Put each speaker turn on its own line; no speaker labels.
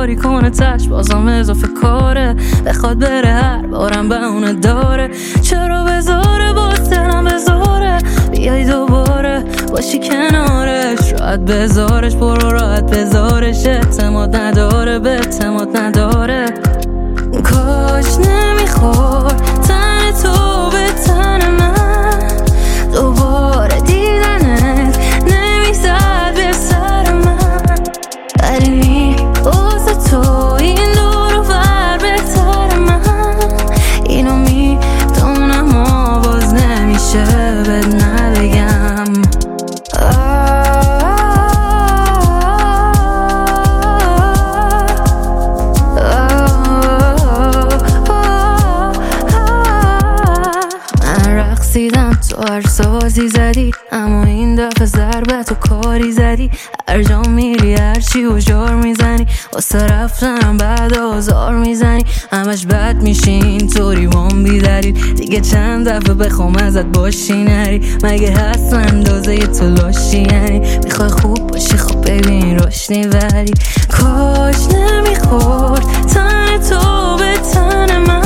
کاری کنه تش بازم اضافه کاره، بخواد بره هر بارم بهونه داره. چرا بذاره باز دلم بذاره بیای دوباره باشی کنارش، راحت بذارش برو راحت بذارش، اعتماد نداره به اعتماد نداره. کاش نمیخورد تن تو به تن من، دوباره دیدنت نمیزد به سر من، ولی واسه تو این دور و بر بهتر من. اینو میدونم و باز نمیشه بد نبگم. رقصیدم تو هر سازی زدی، اما این دفعه ضربت و کاری زدی. هر جا میری هرچی و جار میزنی، واسه رفتنم بعد آزار میزنی. همش بد میشی اینطوری وام بیداری، دیگه چند دفعه بخوام ازت باشی نری. مگه هست اندازه تو لاشی؟ یعنی میخوای خوب باشی خب ببین روشنی ولی کاش نمیخورد تن تو به تن من،